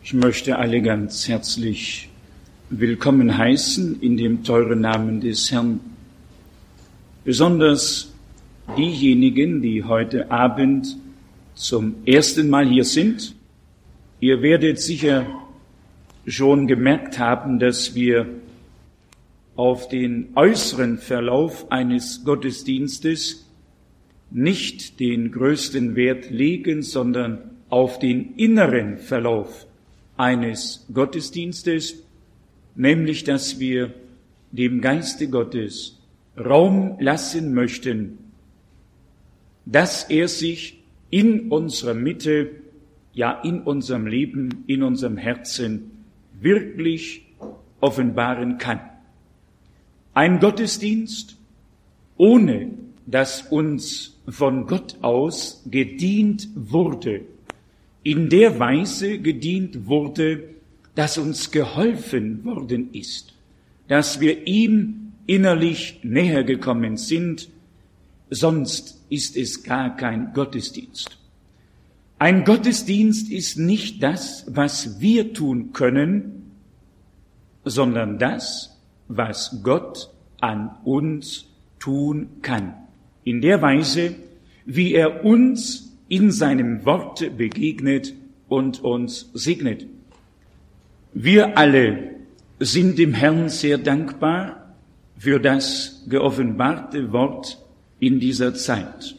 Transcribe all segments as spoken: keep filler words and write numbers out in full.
Ich möchte alle ganz herzlich willkommen heißen in dem teuren Namen des Herrn. Besonders diejenigen, die heute Abend zum ersten Mal hier sind. Ihr werdet sicher schon gemerkt haben, dass wir auf den äußeren Verlauf eines Gottesdienstes nicht den größten Wert legen, sondern auf den inneren Verlauf eines Gottesdienstes, nämlich dass wir dem Geiste Gottes Raum lassen möchten, dass er sich in unserer Mitte, ja in unserem Leben, in unserem Herzen wirklich offenbaren kann. Ein Gottesdienst, ohne dass uns von Gott aus gedient wurde, in der Weise gedient wurde, dass uns geholfen worden ist, dass wir ihm innerlich näher gekommen sind, sonst ist es gar kein Gottesdienst. Ein Gottesdienst ist nicht das, was wir tun können, sondern das, was Gott an uns tun kann. In der Weise, wie er uns in seinem Wort begegnet und uns segnet. Wir alle sind dem Herrn sehr dankbar für das geoffenbarte Wort in dieser Zeit.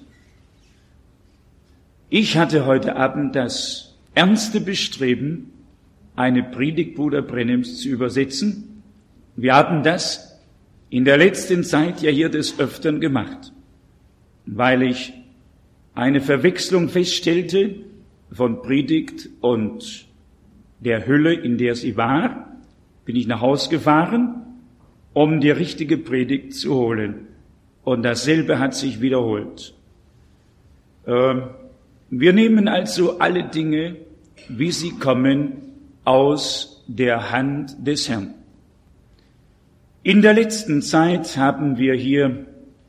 Ich hatte heute Abend das ernste Bestreben, eine Predigt Bruder Brenhems zu übersetzen. Wir haben das in der letzten Zeit ja hier des Öfteren gemacht, weil ich eine Verwechslung feststellte von Predigt und der Hülle, in der sie war, bin ich nach Haus gefahren, um die richtige Predigt zu holen. Und dasselbe hat sich wiederholt. Ähm, wir nehmen also alle Dinge, wie sie kommen, aus der Hand des Herrn. In der letzten Zeit haben wir hier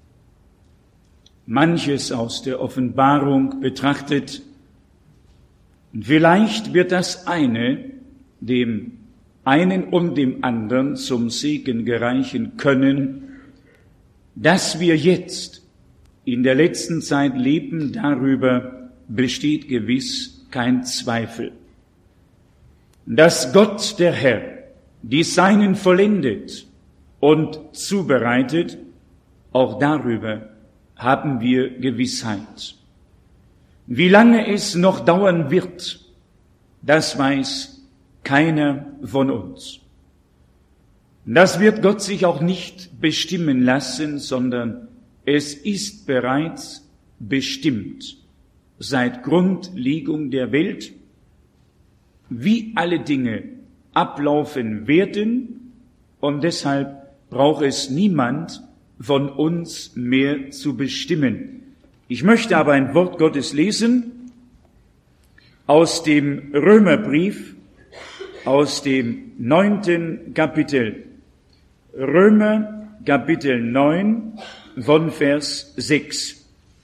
manches aus der Offenbarung betrachtet. Und vielleicht wird das eine dem einen und dem anderen zum Segen gereichen können, dass wir jetzt in der letzten Zeit leben, darüber besteht gewiss kein Zweifel. Dass Gott, der Herr, die Seinen vollendet und zubereitet, auch darüber haben wir Gewissheit. Wie lange es noch dauern wird, das weiß keiner von uns. Das wird Gott sich auch nicht bestimmen lassen, sondern es ist bereits bestimmt, seit Grundlegung der Welt, wie alle Dinge ablaufen werden, und deshalb braucht es niemand von uns mehr zu bestimmen. Ich möchte aber ein Wort Gottes lesen aus dem Römerbrief, aus dem neunten Kapitel. Römer Kapitel neun von Vers sechs.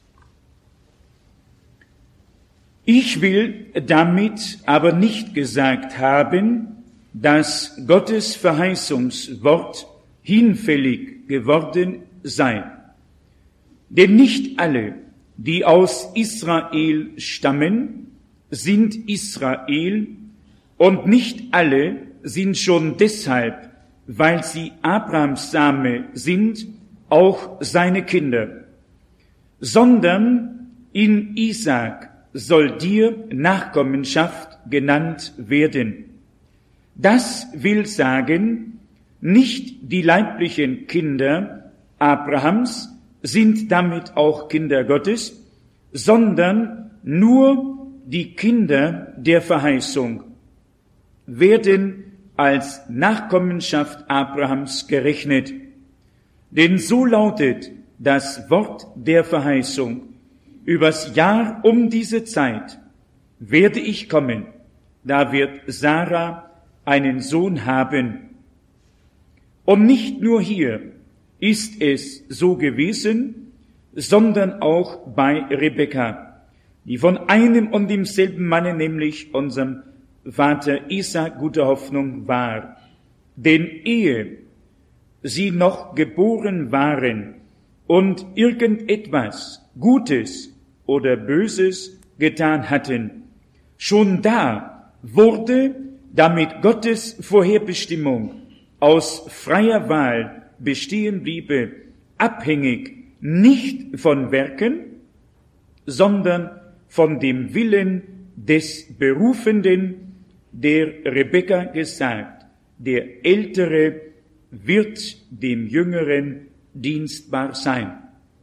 Ich will damit aber nicht gesagt haben, dass Gottes Verheißungswort hinfällig geworden sei. Denn nicht alle, die aus Israel stammen, sind Israel, und nicht alle sind schon deshalb, weil sie Abrahams Same sind, auch seine Kinder, sondern in Isaak soll dir Nachkommenschaft genannt werden. Das will sagen, nicht die leiblichen Kinder Abrahams sind damit auch Kinder Gottes, sondern nur die Kinder der Verheißung werden als Nachkommenschaft Abrahams gerechnet. Denn so lautet das Wort der Verheißung: Übers Jahr um diese Zeit werde ich kommen, da wird Sarah einen Sohn haben. Und nicht nur hier ist es so gewesen, sondern auch bei Rebekka, die von einem und demselben Manne, nämlich unserem Vater Isaak guter Hoffnung war. Denn ehe sie noch geboren waren und irgendetwas Gutes oder Böses getan hatten, schon da wurde, damit Gottes Vorherbestimmung aus freier Wahl bestehen bliebe, abhängig nicht von Werken, sondern von dem Willen des Berufenden, der Rebekka gesagt, der Ältere wird dem Jüngeren dienstbar sein.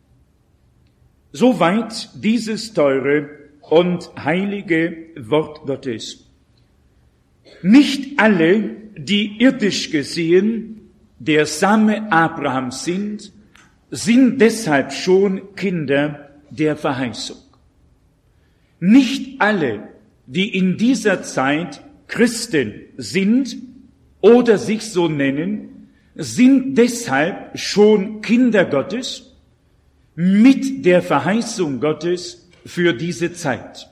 Soweit dieses teure und heilige Wort Gottes. Nicht alle, die irdisch gesehen der Same Abrahams sind, sind deshalb schon Kinder der Verheißung. Nicht alle, die in dieser Zeit Christen sind oder sich so nennen, sind deshalb schon Kinder Gottes mit der Verheißung Gottes für diese Zeit,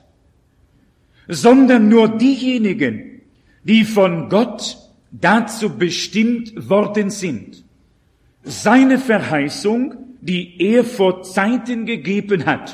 sondern nur diejenigen, die von Gott dazu bestimmt worden sind, seine Verheißung, die er vor Zeiten gegeben hat,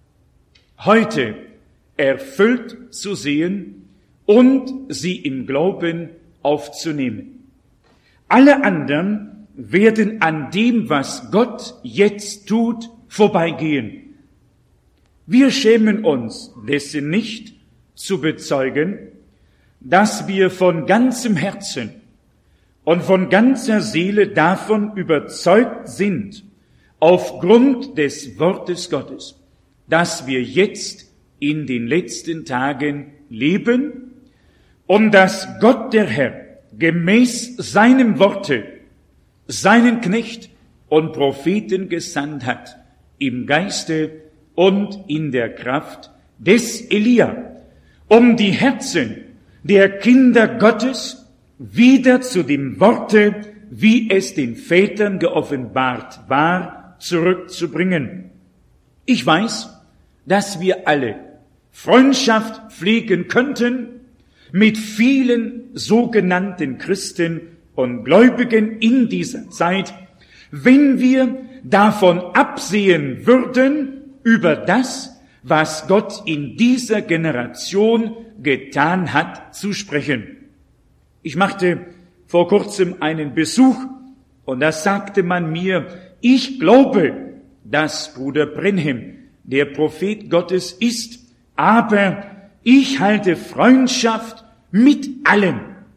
heute erfüllt zu sehen und sie im Glauben aufzunehmen. Alle anderen werden an dem, was Gott jetzt tut, vorbeigehen. Wir schämen uns dessen nicht zu bezeugen, dass wir von ganzem Herzen und von ganzer Seele davon überzeugt sind, aufgrund des Wortes Gottes, dass wir jetzt in den letzten Tagen leben und dass Gott der Herr gemäß seinem Worte seinen Knecht und Propheten gesandt hat, im Geiste und in der Kraft des Elia, um die Herzen der Kinder Gottes wieder zu dem Worte, wie es den Vätern geoffenbart war, zurückzubringen. Ich weiß, dass wir alle Freundschaft pflegen könnten mit vielen sogenannten Christen und Gläubigen in dieser Zeit, wenn wir davon absehen würden, über das, was Gott in dieser Generation getan hat, zu sprechen. Ich machte vor kurzem einen Besuch und da sagte man mir, ich glaube, dass Bruder Branham der Prophet Gottes ist, aber ich halte Freundschaft mit allen.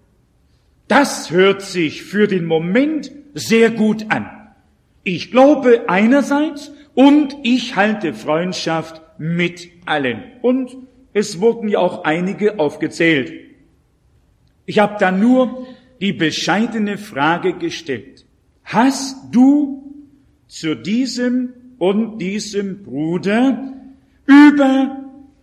Das hört sich für den Moment sehr gut an. Ich glaube einerseits und ich halte Freundschaft mit allen. Und es wurden ja auch einige aufgezählt. Ich habe dann nur die bescheidene Frage gestellt. Hast du zu diesem und diesem Bruder über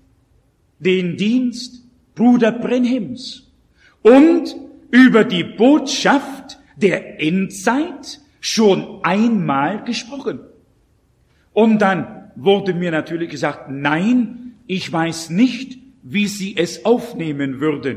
den Dienst Bruder Branhams und über die Botschaft der Endzeit schon einmal gesprochen? Und dann wurde mir natürlich gesagt, nein, ich weiß nicht, wie sie es aufnehmen würden.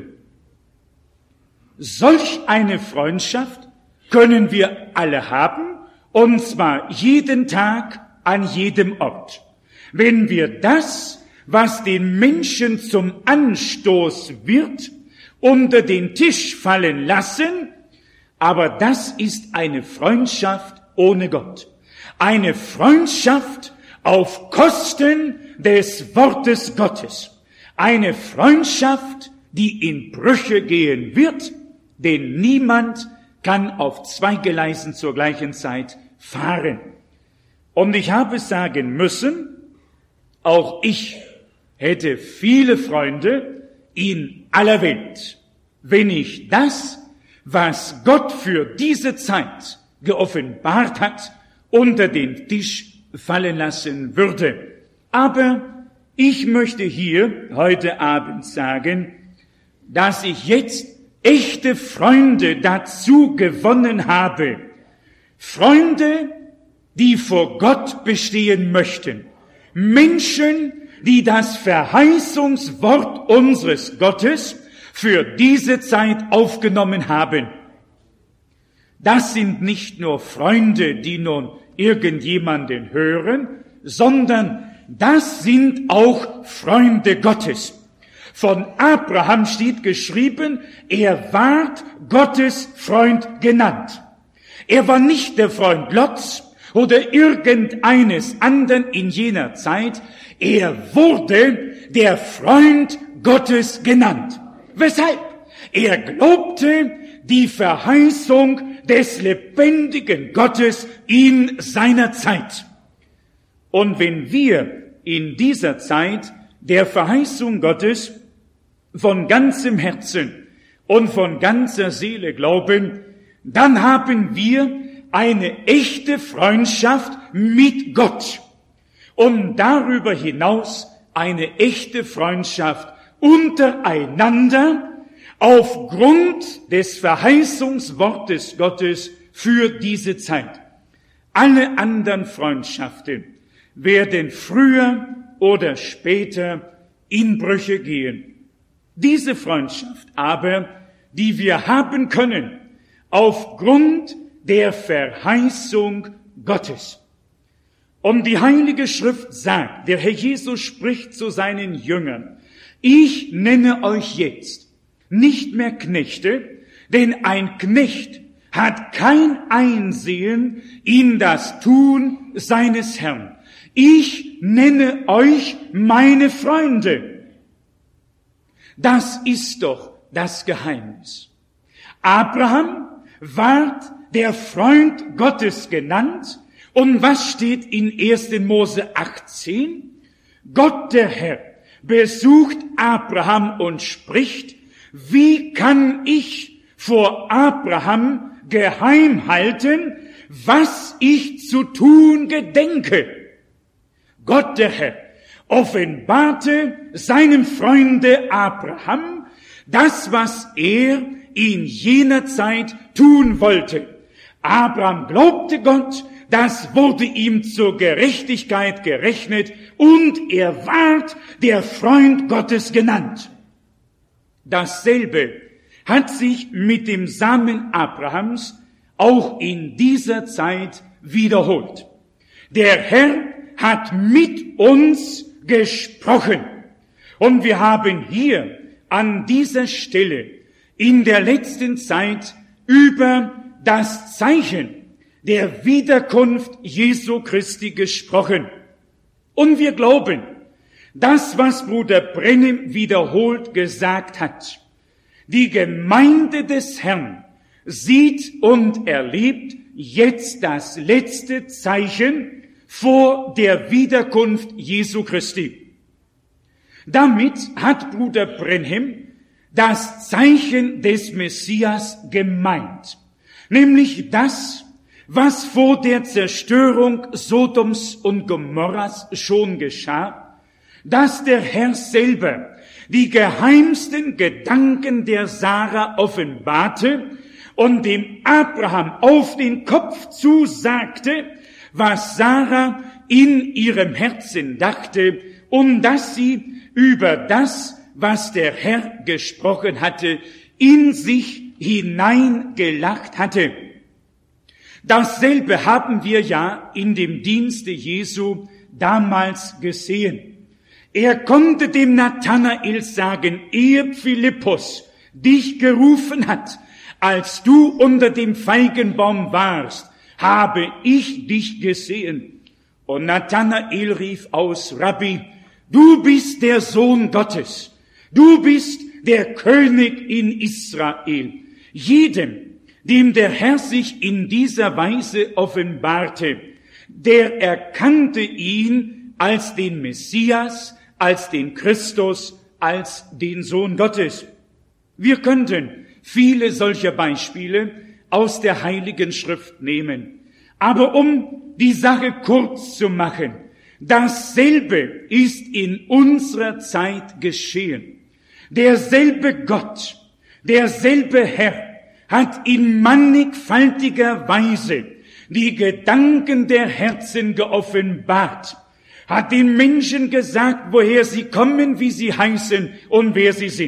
Solch eine Freundschaft können wir alle haben, und zwar jeden Tag an jedem Ort. Wenn wir das, was den Menschen zum Anstoß wird, unter den Tisch fallen lassen, aber das ist eine Freundschaft ohne Gott. Eine Freundschaft auf Kosten des Wortes Gottes. Eine Freundschaft, die in Brüche gehen wird, denn niemand kann auf zwei Gleisen zur gleichen Zeit fahren. Und ich habe sagen müssen, auch ich hätte viele Freunde in aller Welt, wenn ich das, was Gott für diese Zeit geoffenbart hat, unter den Tisch fallen lassen würde. Aber ich möchte hier heute Abend sagen, dass ich jetzt echte Freunde dazu gewonnen habe. Freunde, die vor Gott bestehen möchten. Menschen, die das Verheißungswort unseres Gottes für diese Zeit aufgenommen haben. Das sind nicht nur Freunde, die nun irgendjemanden hören, sondern das sind auch Freunde Gottes. Von Abraham steht geschrieben, er ward Gottes Freund genannt. Er war nicht der Freund Lots oder irgendeines anderen in jener Zeit. Er wurde der Freund Gottes genannt. Weshalb? Er glaubte die Verheißung des lebendigen Gottes in seiner Zeit. Und wenn wir in dieser Zeit der Verheißung Gottes von ganzem Herzen und von ganzer Seele glauben, dann haben wir eine echte Freundschaft mit Gott und darüber hinaus eine echte Freundschaft untereinander aufgrund des Verheißungswortes Gottes für diese Zeit. Alle anderen Freundschaften werden früher oder später in Brüche gehen. Diese Freundschaft aber, die wir haben können, aufgrund der Verheißung Gottes. Und die Heilige Schrift sagt, der Herr Jesus spricht zu seinen Jüngern, ich nenne euch jetzt nicht mehr Knechte, denn ein Knecht hat kein Einsehen in das Tun seines Herrn. Ich nenne euch meine Freunde. Das ist doch das Geheimnis. Abraham ward der Freund Gottes genannt. Und was steht in ersten Mose achtzehn? Gott der Herr besucht Abraham und spricht, wie kann ich vor Abraham geheim halten, was ich zu tun gedenke? Gott der Herr offenbarte seinem Freunde Abraham das, was er in jener Zeit tun wollte. Abraham glaubte Gott, das wurde ihm zur Gerechtigkeit gerechnet und er ward der Freund Gottes genannt. Dasselbe hat sich mit dem Samen Abrahams auch in dieser Zeit wiederholt. Der Herr hat mit uns gesprochen. Und wir haben hier an dieser Stelle in der letzten Zeit über das Zeichen der Wiederkunft Jesu Christi gesprochen. Und wir glauben, das, was Bruder Brennim wiederholt gesagt hat, die Gemeinde des Herrn sieht und erlebt jetzt das letzte Zeichen vor der Wiederkunft Jesu Christi. Damit hat Bruder Brennim das Zeichen des Messias gemeint, nämlich das, was vor der Zerstörung Sodoms und Gomorras schon geschah, dass der Herr selber die geheimsten Gedanken der Sarah offenbarte und dem Abraham auf den Kopf zusagte, was Sarah in ihrem Herzen dachte und dass sie über das, was der Herr gesprochen hatte, in sich hineingelacht hatte. Dasselbe haben wir ja in dem Dienste Jesu damals gesehen. Er konnte dem Nathanael sagen, ehe Philippus dich gerufen hat, als du unter dem Feigenbaum warst, habe ich dich gesehen. Und Nathanael rief aus, Rabbi, du bist der Sohn Gottes, du bist der König in Israel. Jedem, dem der Herr sich in dieser Weise offenbarte, der erkannte ihn als den Messias, als den Christus, als den Sohn Gottes. Wir könnten viele solcher Beispiele aus der Heiligen Schrift nehmen. Aber um die Sache kurz zu machen, dasselbe ist in unserer Zeit geschehen. Derselbe Gott, derselbe Herr hat in mannigfaltiger Weise die Gedanken der Herzen geoffenbart, hat den Menschen gesagt, woher sie kommen, wie sie heißen und wer sie sind.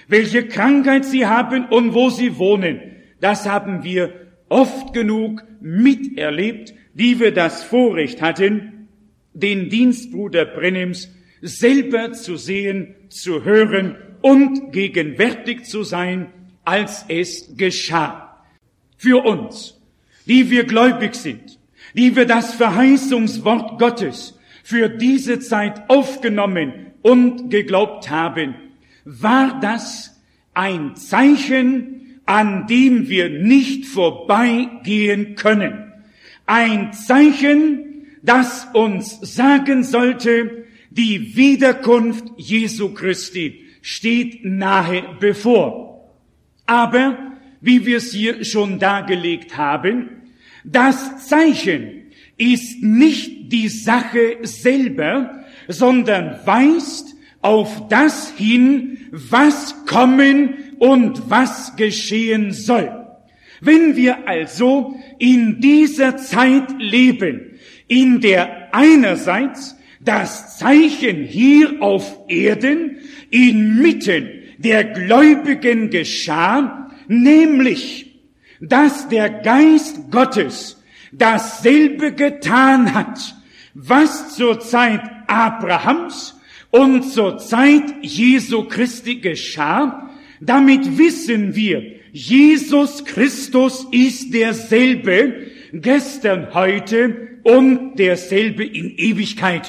welche Krankheit sie haben und wo sie wohnen. Das haben wir oft genug miterlebt, die wir das Vorrecht hatten, den Dienst Bruder Brennims selber zu sehen, zu hören und gegenwärtig zu sein, als es geschah. Für uns, die wir gläubig sind, die wir das Verheißungswort Gottes für diese Zeit aufgenommen und geglaubt haben, war das ein Zeichen, an dem wir nicht vorbeigehen können. Ein Zeichen, das uns sagen sollte, die Wiederkunft Jesu Christi steht nahe bevor. Aber, wie wir es hier schon dargelegt haben, das Zeichen ist nicht die Sache selber, sondern weist auf das hin, was kommen und was geschehen soll. Wenn wir also in dieser Zeit leben, in der einerseits das Zeichen hier auf Erden inmitten der Gläubigen geschah, nämlich, dass der Geist Gottes dasselbe getan hat, was zur Zeit Abrahams und zur Zeit Jesu Christi geschah. Damit wissen wir, Jesus Christus ist derselbe, gestern, heute und derselbe in Ewigkeit.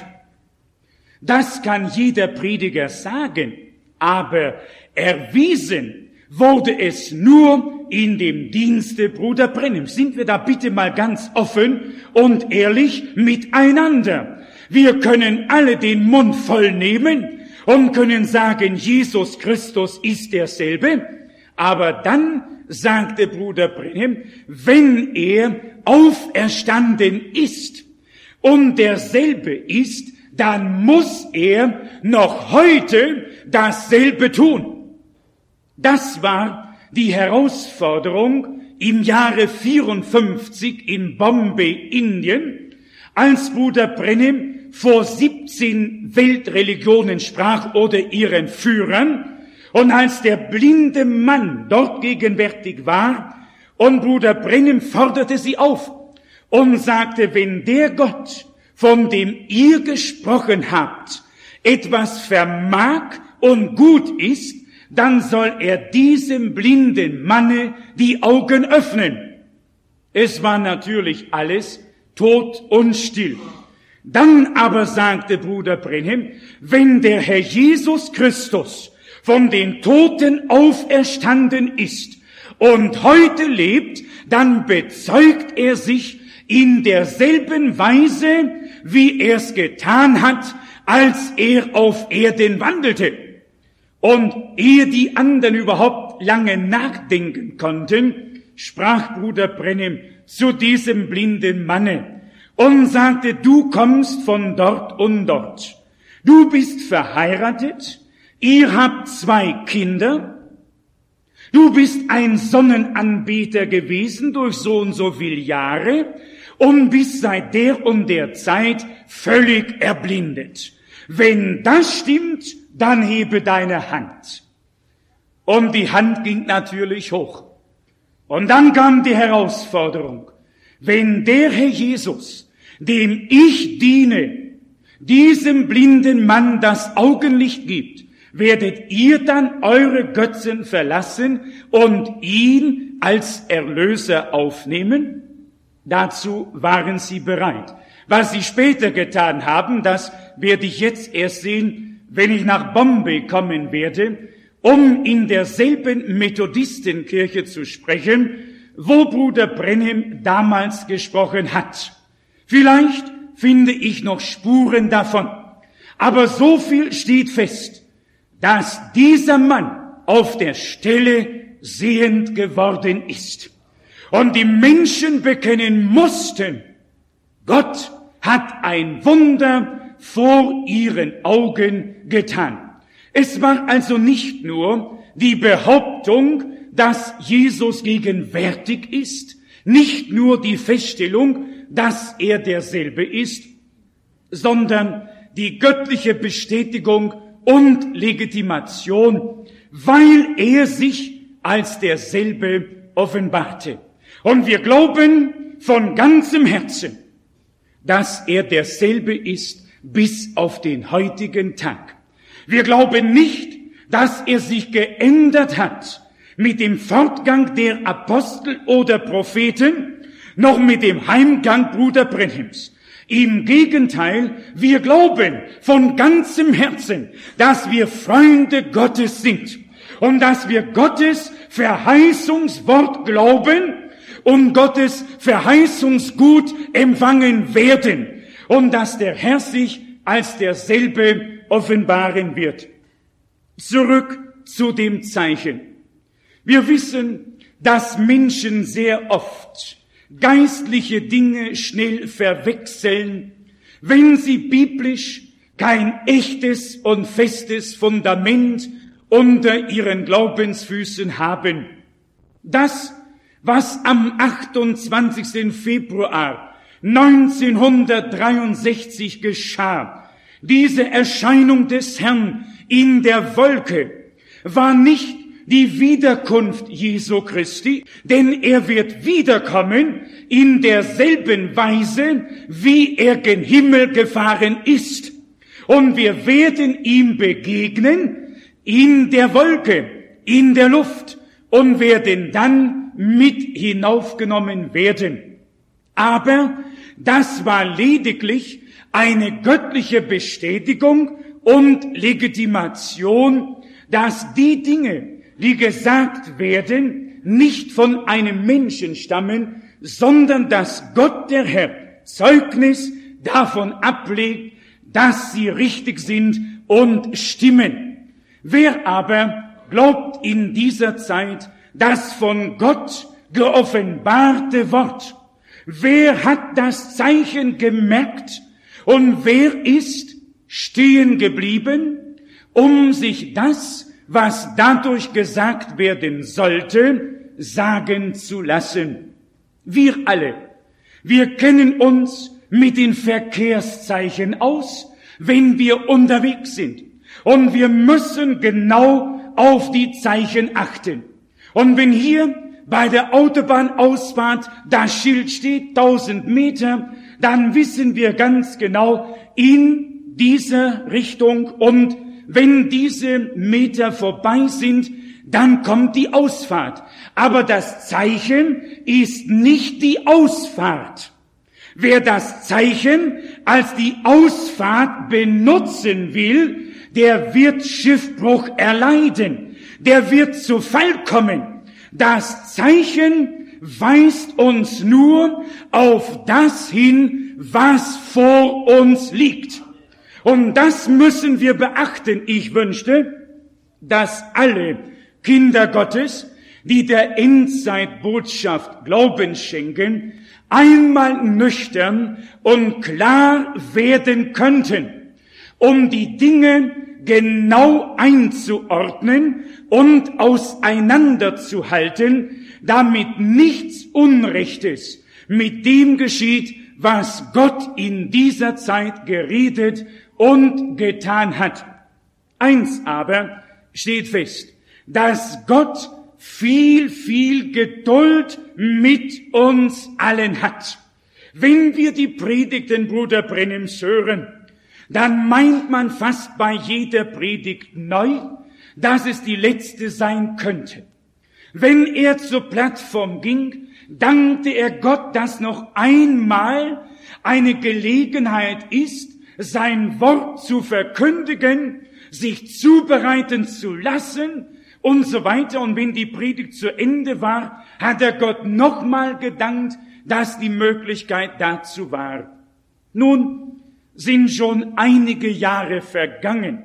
Das kann jeder Prediger sagen, aber erwiesen wurde es nur in dem Dienste Bruder Brennims. Sind wir da bitte mal ganz offen und ehrlich miteinander. Wir können alle den Mund voll nehmen und können sagen, Jesus Christus ist derselbe, aber dann sagte Bruder Brennim, wenn er auferstanden ist und derselbe ist, dann muss er noch heute dasselbe tun. Das war die Herausforderung im Jahre vierundfünfzig in Bombay, Indien, als Bruder Brennim vor siebzehn Weltreligionen sprach oder ihren Führern und als der blinde Mann dort gegenwärtig war und Bruder Brennim forderte sie auf und sagte, wenn der Gott, von dem ihr gesprochen habt, etwas vermag und gut ist, dann soll er diesem blinden Manne die Augen öffnen. Es war natürlich alles tot und still. Dann aber sagte Bruder Brennim, wenn der Herr Jesus Christus von den Toten auferstanden ist und heute lebt, dann bezeugt er sich in derselben Weise, wie er es getan hat, als er auf Erden wandelte. Und ehe die anderen überhaupt lange nachdenken konnten, sprach Bruder Brennim zu diesem blinden Manne und sagte, du kommst von dort und dort. Du bist verheiratet, ihr habt zwei Kinder, du bist ein Sonnenanbeter gewesen durch so und so viele Jahre und bist seit der und der Zeit völlig erblindet. Wenn das stimmt, dann hebe deine Hand. Und die Hand ging natürlich hoch. Und dann kam die Herausforderung. Wenn der Herr Jesus, dem ich diene, diesem blinden Mann das Augenlicht gibt, werdet ihr dann eure Götzen verlassen und ihn als Erlöser aufnehmen? Dazu waren sie bereit. Was sie später getan haben, das werde ich jetzt erst sehen, wenn ich nach Bombay kommen werde, um in derselben Methodistenkirche zu sprechen, wo Bruder Brennim damals gesprochen hat. Vielleicht finde ich noch Spuren davon. Aber so viel steht fest, dass dieser Mann auf der Stelle sehend geworden ist. Und die Menschen bekennen mussten, Gott hat ein Wunder vor ihren Augen getan. Es war also nicht nur die Behauptung, dass Jesus gegenwärtig ist, nicht nur die Feststellung, dass er derselbe ist, sondern die göttliche Bestätigung und Legitimation weil er sich als derselbe offenbarte. Und wir glauben von ganzem Herzen, dass er derselbe ist bis auf den heutigen Tag. Wir glauben nicht, dass er sich geändert hat mit dem Fortgang der Apostel oder Propheten, noch mit dem Heimgang Bruder Brenhims. Im Gegenteil, wir glauben von ganzem Herzen, dass wir Freunde Gottes sind und dass wir Gottes Verheißungswort glauben und Gottes Verheißungsgut empfangen werden und dass der Herr sich als derselbe offenbaren wird. Zurück zu dem Zeichen. Wir wissen, dass Menschen sehr oft geistliche Dinge schnell verwechseln, wenn sie biblisch kein echtes und festes Fundament unter ihren Glaubensfüßen haben. Das, was am achtundzwanzigsten Februar neunzehnhundertdreiundsechzig geschah, diese Erscheinung des Herrn in der Wolke, war nicht die Wiederkunft Jesu Christi, denn er wird wiederkommen in derselben Weise, wie er gen Himmel gefahren ist. Und wir werden ihm begegnen in der Wolke, in der Luft und werden dann mit hinaufgenommen werden. Aber das war lediglich eine göttliche Bestätigung und Legitimation, dass die Dinge, die gesagt werden, nicht von einem Menschen stammen, sondern dass Gott der Herr Zeugnis davon ablegt, dass sie richtig sind und stimmen. Wer aber glaubt in dieser Zeit das von Gott geoffenbarte Wort? Wer hat das Zeichen gemerkt und wer ist stehen geblieben, um sich das, was dadurch gesagt werden sollte, sagen zu lassen? Wir alle, wir kennen uns mit den Verkehrszeichen aus, wenn wir unterwegs sind. Und wir müssen genau auf die Zeichen achten. Und wenn hier bei der Autobahnausfahrt das Schild steht, tausend Meter, dann wissen wir ganz genau in dieser Richtung, und wenn diese Meter vorbei sind, dann kommt die Ausfahrt. Aber das Zeichen ist nicht die Ausfahrt. Wer das Zeichen als die Ausfahrt benutzen will, der wird Schiffbruch erleiden. Der wird zu Fall kommen. Das Zeichen weist uns nur auf das hin, was vor uns liegt. Und das müssen wir beachten. Ich wünschte, dass alle Kinder Gottes, die der Endzeitbotschaft Glauben schenken, einmal nüchtern und klar werden könnten, um die Dinge genau einzuordnen und auseinanderzuhalten, damit nichts Unrechtes mit dem geschieht, was Gott in dieser Zeit geredet und getan hat. Eins aber steht fest, dass Gott viel, viel Geduld mit uns allen hat. Wenn wir die Predigten Bruder Brenhims hören, dann meint man fast bei jeder Predigt neu, dass es die letzte sein könnte. Wenn er zur Plattform ging, dankte er Gott, dass noch einmal eine Gelegenheit ist, sein Wort zu verkündigen, sich zubereiten zu lassen und so weiter. Und wenn die Predigt zu Ende war, hat er Gott nochmal gedankt, dass die Möglichkeit dazu war. Nun sind schon einige Jahre vergangen.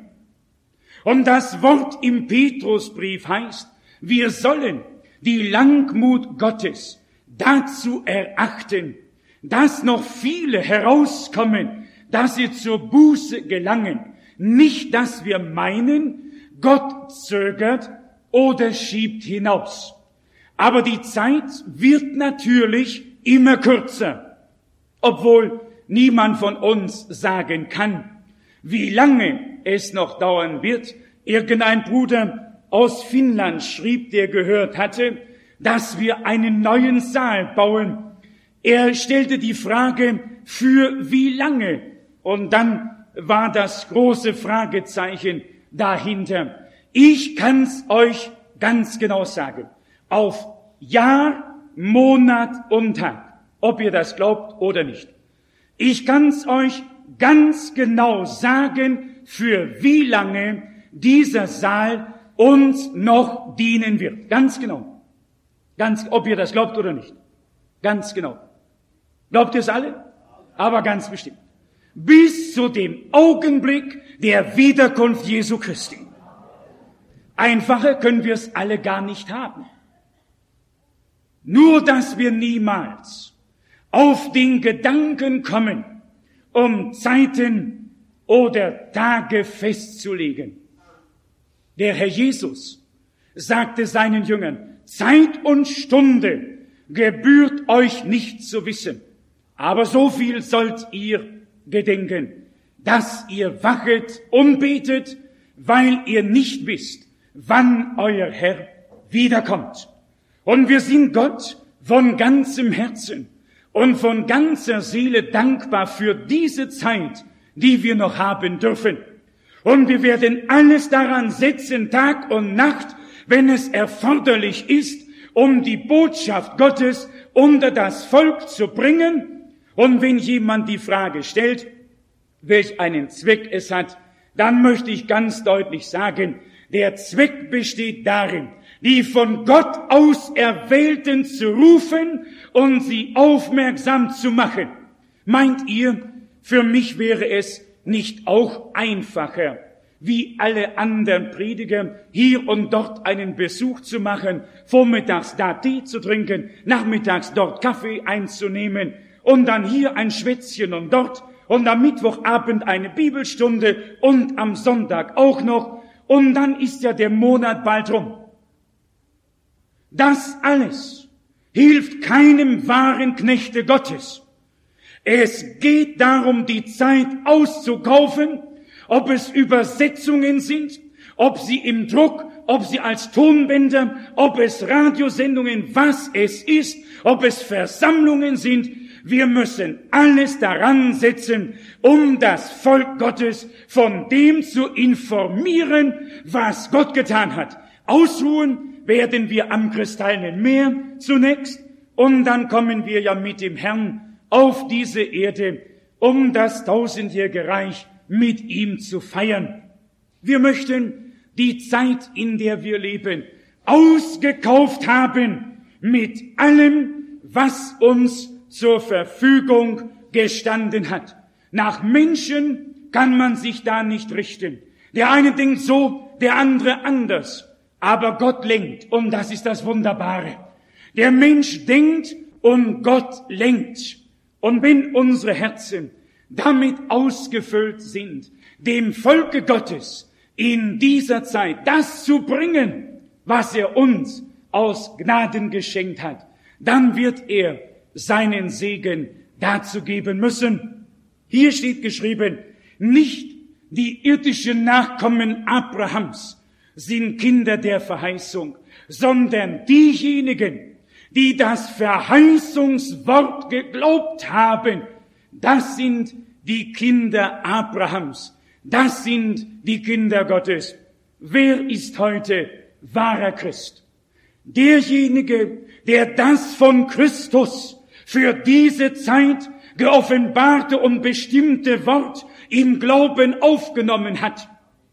Und das Wort im Petrusbrief heißt, wir sollen die Langmut Gottes dazu erachten, dass noch viele herauskommen, dass sie zur Buße gelangen. Nicht, dass wir meinen, Gott zögert oder schiebt hinaus. Aber die Zeit wird natürlich immer kürzer, obwohl niemand von uns sagen kann, wie lange es noch dauern wird. Irgendein Bruder aus Finnland schrieb, der gehört hatte, dass wir einen neuen Saal bauen. Er stellte die Frage, für wie lange? Und dann war das große Fragezeichen dahinter. Ich kann's euch ganz genau sagen. Auf Jahr, Monat und Tag. Ob ihr das glaubt oder nicht. Ich kann's euch ganz genau sagen, für wie lange dieser Saal uns noch dienen wird. Ganz genau. Ganz, ob ihr das glaubt oder nicht. Ganz genau. Glaubt ihr es alle? Aber ganz bestimmt. Bis zu dem Augenblick der Wiederkunft Jesu Christi. Einfacher können wir es alle gar nicht haben. Nur, dass wir niemals auf den Gedanken kommen, um Zeiten oder Tage festzulegen. Der Herr Jesus sagte seinen Jüngern, Zeit und Stunde gebührt euch nicht zu wissen. Aber so viel sollt ihr gedenken, dass ihr wachet und betet, weil ihr nicht wisst, wann euer Herr wiederkommt. Und wir sind Gott von ganzem Herzen und von ganzer Seele dankbar für diese Zeit, die wir noch haben dürfen. Und wir werden alles daran setzen, Tag und Nacht, wenn es erforderlich ist, um die Botschaft Gottes unter das Volk zu bringen. Und wenn jemand die Frage stellt, welch einen Zweck es hat, dann möchte ich ganz deutlich sagen, der Zweck besteht darin, die von Gott Auserwählten zu rufen und sie aufmerksam zu machen. Meint ihr, für mich wäre es nicht auch einfacher, wie alle anderen Prediger, hier und dort einen Besuch zu machen, vormittags da Tee zu trinken, nachmittags dort Kaffee einzunehmen und dann hier ein Schwätzchen und dort und am Mittwochabend eine Bibelstunde und am Sonntag auch noch und dann ist ja der Monat bald rum. Das alles hilft keinem wahren Knechte Gottes. Es geht darum, die Zeit auszukaufen, ob es Übersetzungen sind, ob sie im Druck, ob sie als Tonbänder, ob es Radiosendungen, was es ist, ob es Versammlungen sind. Wir müssen alles daran setzen, um das Volk Gottes von dem zu informieren, was Gott getan hat. Ausruhen werden wir am kristallenen Meer zunächst und dann kommen wir ja mit dem Herrn auf diese Erde, um das tausendjährige Reich mit ihm zu feiern. Wir möchten die Zeit, in der wir leben, ausgekauft haben mit allem, was uns zur Verfügung gestanden hat. Nach Menschen kann man sich da nicht richten. Der eine denkt so, der andere anders. Aber Gott lenkt, und das ist das Wunderbare. Der Mensch denkt und Gott lenkt. Und wenn unsere Herzen damit ausgefüllt sind, dem Volke Gottes in dieser Zeit das zu bringen, was er uns aus Gnaden geschenkt hat, dann wird er seinen Segen dazu geben müssen. Hier steht geschrieben, nicht die irdischen Nachkommen Abrahams sind Kinder der Verheißung, sondern diejenigen, die das Verheißungswort geglaubt haben, das sind die Kinder Abrahams, das sind die Kinder Gottes. Wer ist heute wahrer Christ? Derjenige, der das von Christus für diese Zeit geoffenbarte und bestimmte Wort im Glauben aufgenommen hat.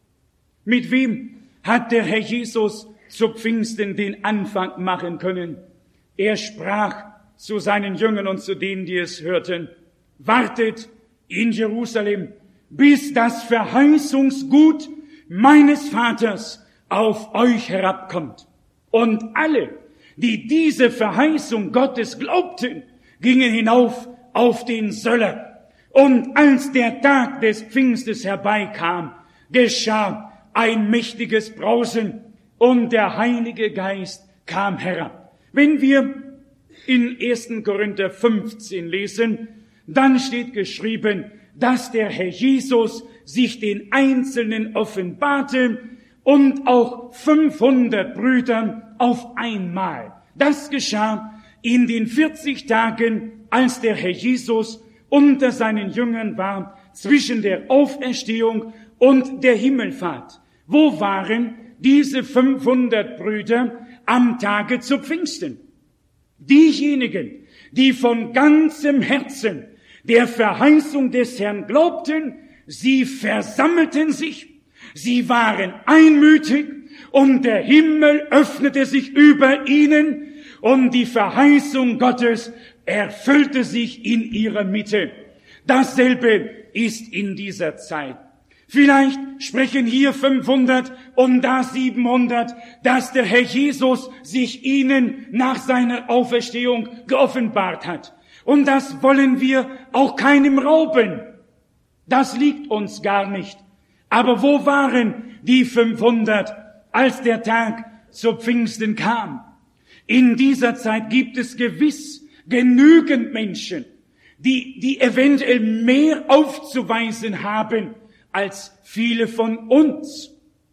Mit wem hat der Herr Jesus zu Pfingsten den Anfang machen können? Er sprach zu seinen Jüngern und zu denen, die es hörten, wartet in Jerusalem, bis das Verheißungsgut meines Vaters auf euch herabkommt. Und alle, die diese Verheißung Gottes glaubten, gingen hinauf auf den Söller. Und als der Tag des Pfingstes herbeikam, geschah ein mächtiges Brausen und der Heilige Geist kam herab. Wenn wir in ersten Korinther fünfzehn lesen, dann steht geschrieben, dass der Herr Jesus sich den Einzelnen offenbarte und auch fünfhundert Brüdern auf einmal. Das geschah in den vierzig Tagen, als der Herr Jesus unter seinen Jüngern war, zwischen der Auferstehung und der Himmelfahrt. Wo waren diese fünfhundert Brüder am Tage zu Pfingsten? Diejenigen, die von ganzem Herzen der Verheißung des Herrn glaubten, sie versammelten sich, sie waren einmütig und der Himmel öffnete sich über ihnen und die Verheißung Gottes erfüllte sich in ihrer Mitte. Dasselbe ist in dieser Zeit. Vielleicht sprechen hier fünfhundert und da siebenhundert, dass der Herr Jesus sich ihnen nach seiner Auferstehung geoffenbart hat. Und das wollen wir auch keinem rauben. Das liegt uns gar nicht. Aber wo waren die fünfhundert, als der Tag zu Pfingsten kam? In dieser Zeit gibt es gewiss genügend Menschen, die, die eventuell mehr aufzuweisen haben als viele von uns.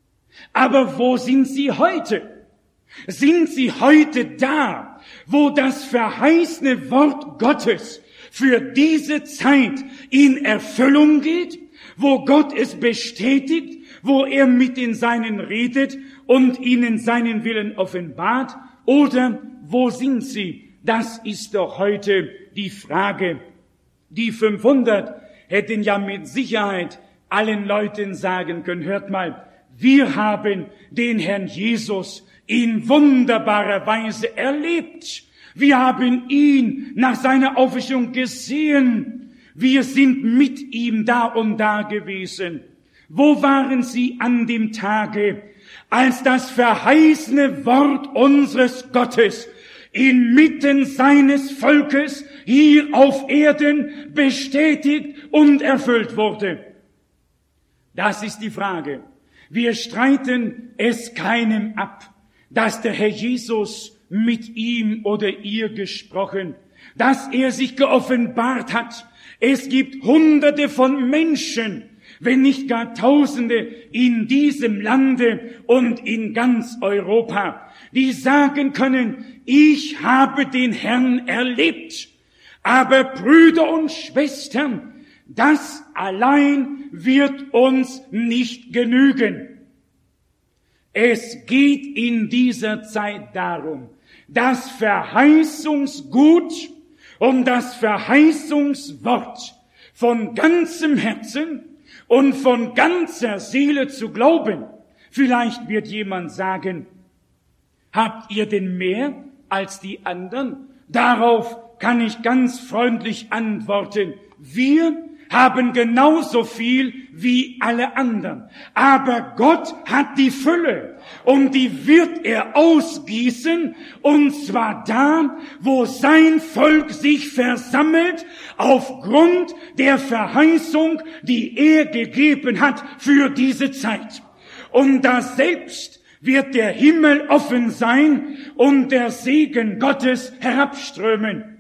Aber wo sind sie heute? Sind sie heute da, wo das verheißene Wort Gottes für diese Zeit in Erfüllung geht, wo Gott es bestätigt, wo er mit den Seinen redet und ihnen seinen Willen offenbart? Oder wo sind sie? Das ist doch heute die Frage. Die fünfhundert hätten ja mit Sicherheit allen Leuten sagen können, hört mal, wir haben den Herrn Jesus in wunderbarer Weise erlebt. Wir haben ihn nach seiner Auferstehung gesehen. Wir sind mit ihm da und da gewesen. Wo waren sie an dem Tage, als das verheißene Wort unseres Gottes inmitten seines Volkes hier auf Erden bestätigt und erfüllt wurde? Das ist die Frage. Wir streiten es keinem ab, dass der Herr Jesus mit ihm oder ihr gesprochen, dass er sich geoffenbart hat. Es gibt Hunderte von Menschen, wenn nicht gar Tausende in diesem Lande und in ganz Europa, die sagen können, ich habe den Herrn erlebt. Aber Brüder und Schwestern, das allein wird uns nicht genügen. Es geht in dieser Zeit darum, das Verheißungsgut und das Verheißungswort von ganzem Herzen und von ganzer Seele zu glauben. Vielleicht wird jemand sagen, habt ihr denn mehr als die anderen? Darauf kann ich ganz freundlich antworten, wir haben genauso viel wie alle anderen. Aber Gott hat die Fülle und die wird er ausgießen, und zwar da, wo sein Volk sich versammelt, aufgrund der Verheißung, die er gegeben hat für diese Zeit. Und da selbst wird der Himmel offen sein und der Segen Gottes herabströmen.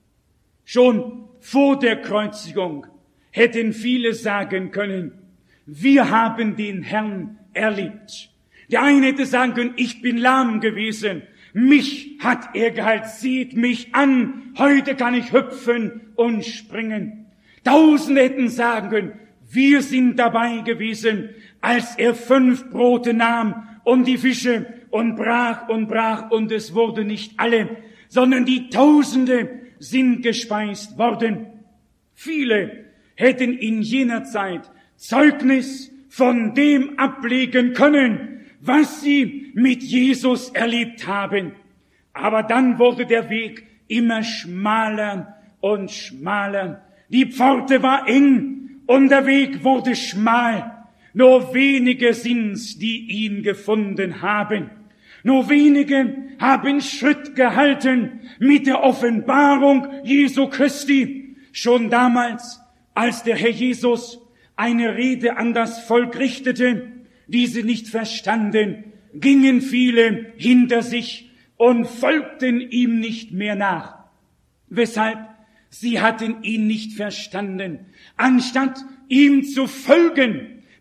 Schon vor der Kreuzigung hätten viele sagen können, wir haben den Herrn erlebt. Der eine hätte sagen können, ich bin lahm gewesen, mich hat er geheilt, seht mich an, heute kann ich hüpfen und springen. Tausende hätten sagen können, wir sind dabei gewesen, als er fünf Brote nahm und die Fische und brach und brach und es wurde nicht alle, sondern die Tausende sind gespeist worden. Viele hätten in jener Zeit Zeugnis von dem ablegen können, was sie mit Jesus erlebt haben. Aber dann wurde der Weg immer schmaler und schmaler. Die Pforte war eng und der Weg wurde schmal. Nur wenige sind's, die ihn gefunden haben. Nur wenige haben Schritt gehalten mit der Offenbarung Jesu Christi. Schon damals, als der Herr Jesus eine Rede an das Volk richtete, die sie nicht verstanden, gingen viele hinter sich und folgten ihm nicht mehr nach. Weshalb? Sie hatten ihn nicht verstanden. Anstatt ihm zu folgen,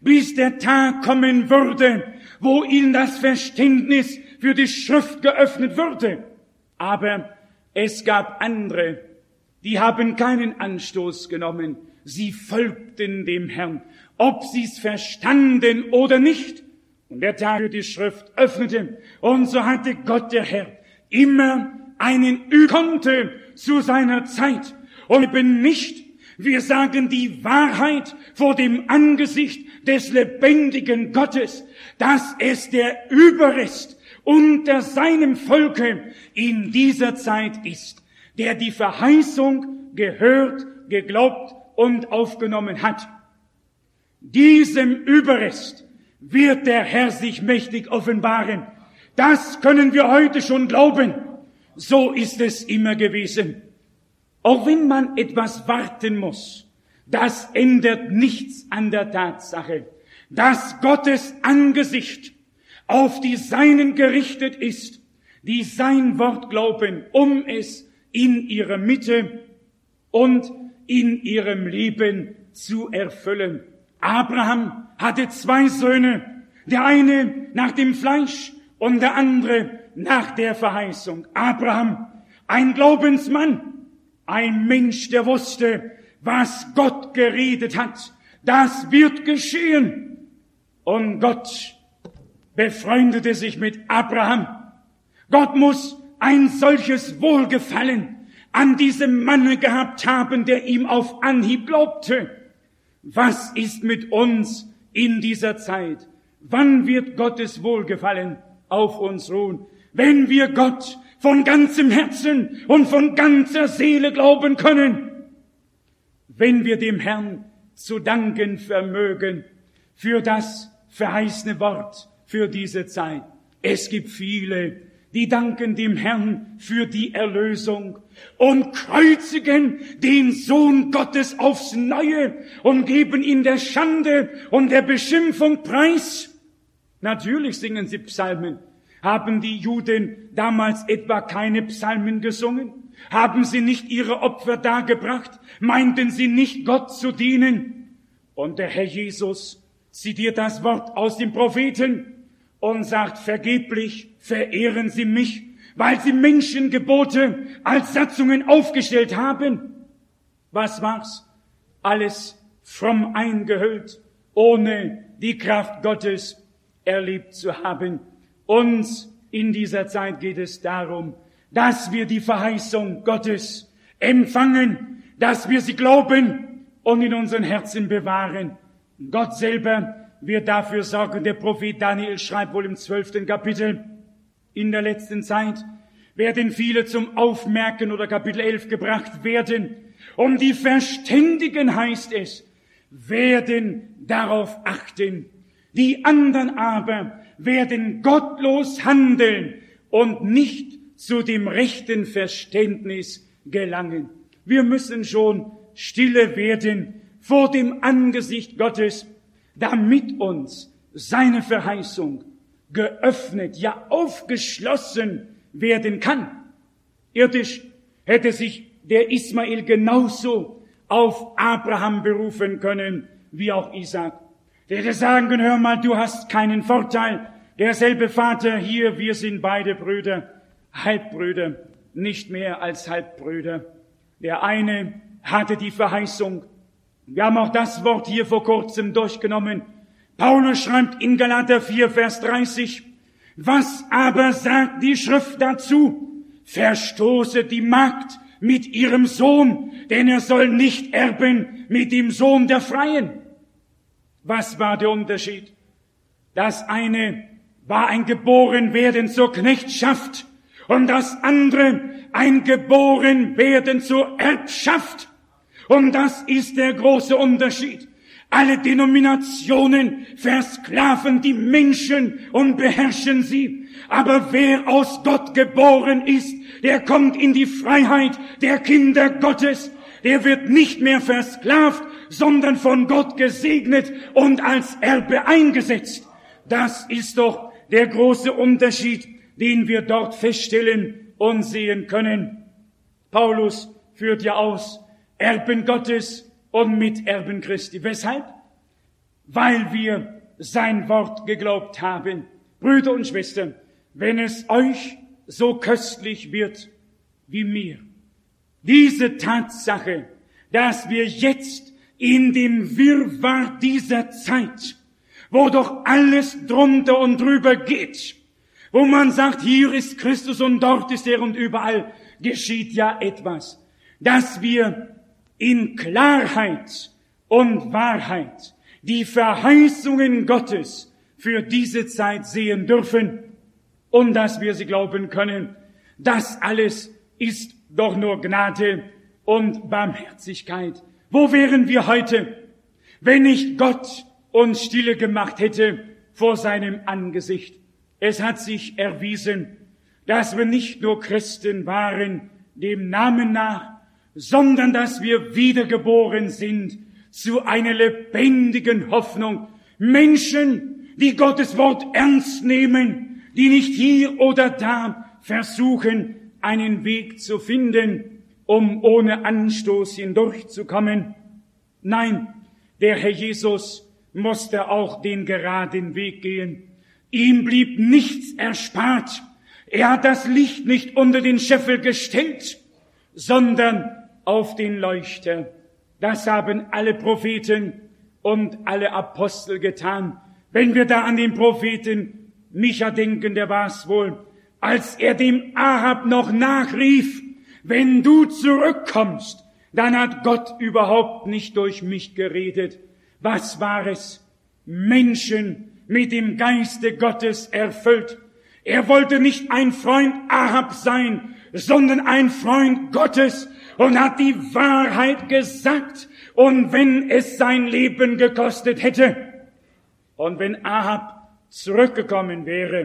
bis der Tag kommen würde, wo ihnen das Verständnis für die Schrift geöffnet würde. Aber es gab andere, die haben keinen Anstoß genommen. Sie folgten dem Herrn, ob sie es verstanden oder nicht. Und der Tag für die Schrift öffnete. Und so hatte Gott, der Herr, immer einen konnte zu seiner Zeit. Und eben nicht, wir sagen die Wahrheit vor dem Angesicht des lebendigen Gottes, dass es der Überrest unter seinem Volke in dieser Zeit ist, der die Verheißung gehört, geglaubt und aufgenommen hat. Diesem Überrest wird der Herr sich mächtig offenbaren. Das können wir heute schon glauben. So ist es immer gewesen. Auch wenn man etwas warten muss, das ändert nichts an der Tatsache, dass Gottes Angesicht auf die Seinen gerichtet ist, die sein Wort glauben, um es in ihrer Mitte und in ihrem Leben zu erfüllen. Abraham hatte zwei Söhne, der eine nach dem Fleisch und der andere nach der Verheißung. Abraham, ein Glaubensmann, ein Mensch, der wusste, was Gott geredet hat, das wird geschehen. Und Gott befreundete sich mit Abraham. Gott muss ein solches Wohlgefallen an diesem Manne gehabt haben, der ihm auf Anhieb glaubte. Was ist mit uns in dieser Zeit? Wann wird Gottes Wohlgefallen auf uns ruhen? Wenn wir Gott von ganzem Herzen und von ganzer Seele glauben können. Wenn wir dem Herrn zu danken vermögen für das verheißene Wort für diese Zeit. Es gibt viele, die danken dem Herrn für die Erlösung und kreuzigen den Sohn Gottes aufs Neue und geben ihn der Schande und der Beschimpfung preis. Natürlich singen sie Psalmen. Haben die Juden damals etwa keine Psalmen gesungen? Haben sie nicht ihre Opfer dargebracht? Meinten sie nicht, Gott zu dienen? Und der Herr Jesus zitiert das Wort aus dem Propheten und sagt, vergeblich verehren sie mich, weil sie Menschengebote als Satzungen aufgestellt haben. Was war's? Alles fromm eingehüllt, ohne die Kraft Gottes erlebt zu haben. Uns in dieser Zeit geht es darum, dass wir die Verheißung Gottes empfangen, dass wir sie glauben und in unseren Herzen bewahren. Gott selber wird dafür sorgen. Der Prophet Daniel schreibt wohl im zwölften Kapitel, in der letzten Zeit werden viele zum Aufmerken oder Kapitel elf gebracht werden. Und die Verständigen, heißt es, werden darauf achten. Die anderen aber werden gottlos handeln und nicht zu dem rechten Verständnis gelangen. Wir müssen schon stille werden vor dem Angesicht Gottes, damit uns seine Verheißung geöffnet, ja aufgeschlossen werden kann. Irdisch hätte sich der Ismael genauso auf Abraham berufen können, wie auch Isaac. Der hätte sagen können, hör mal, du hast keinen Vorteil. Derselbe Vater hier, wir sind beide Brüder, Halbbrüder, nicht mehr als Halbbrüder. Der eine hatte die Verheißung. Wir haben auch das Wort hier vor kurzem durchgenommen. Paulus schreibt in Galater vier, Vers dreißig, was aber sagt die Schrift dazu? Verstoße die Magd mit ihrem Sohn, denn er soll nicht erben mit dem Sohn der Freien. Was war der Unterschied? Das eine war ein Geborenwerden zur Knechtschaft und das andere ein Geborenwerden zur Erbschaft. Und das ist der große Unterschied. Alle Denominationen versklaven die Menschen und beherrschen sie. Aber wer aus Gott geboren ist, der kommt in die Freiheit der Kinder Gottes. Der wird nicht mehr versklavt, sondern von Gott gesegnet und als Erbe eingesetzt. Das ist doch der große Unterschied, den wir dort feststellen und sehen können. Paulus führt ja aus, Erben Gottes und Miterben Christi. Weshalb? weil wir sein Wort geglaubt haben. Brüder und Schwestern, wenn es euch so köstlich wird wie mir, diese Tatsache, dass wir jetzt in dem Wirrwarr dieser Zeit, wo doch alles drunter und drüber geht, wo man sagt, hier ist Christus und dort ist er und überall geschieht ja etwas, dass wir in Klarheit und Wahrheit die Verheißungen Gottes für diese Zeit sehen dürfen und dass wir sie glauben können. Das alles ist doch nur Gnade und Barmherzigkeit. Wo wären wir heute, wenn nicht Gott uns stille gemacht hätte vor seinem Angesicht? Es hat sich erwiesen, dass wir nicht nur Christen waren, dem Namen nach, sondern dass wir wiedergeboren sind zu einer lebendigen Hoffnung. Menschen, die Gottes Wort ernst nehmen, die nicht hier oder da versuchen, einen Weg zu finden, um ohne Anstoß hindurchzukommen. Nein, der Herr Jesus musste auch den geraden Weg gehen. Ihm blieb nichts erspart. Er hat das Licht nicht unter den Scheffel gestellt, sondern auf den Leuchter. Das haben alle Propheten und alle Apostel getan. Wenn wir da an den Propheten Micha denken, der war es wohl, als er dem Ahab noch nachrief, wenn du zurückkommst, dann hat Gott überhaupt nicht durch mich geredet. Was war es? Menschen mit dem Geiste Gottes erfüllt. Er wollte nicht ein Freund Ahab sein, sondern ein Freund Gottes und hat die Wahrheit gesagt. Und wenn es sein Leben gekostet hätte und wenn Ahab zurückgekommen wäre,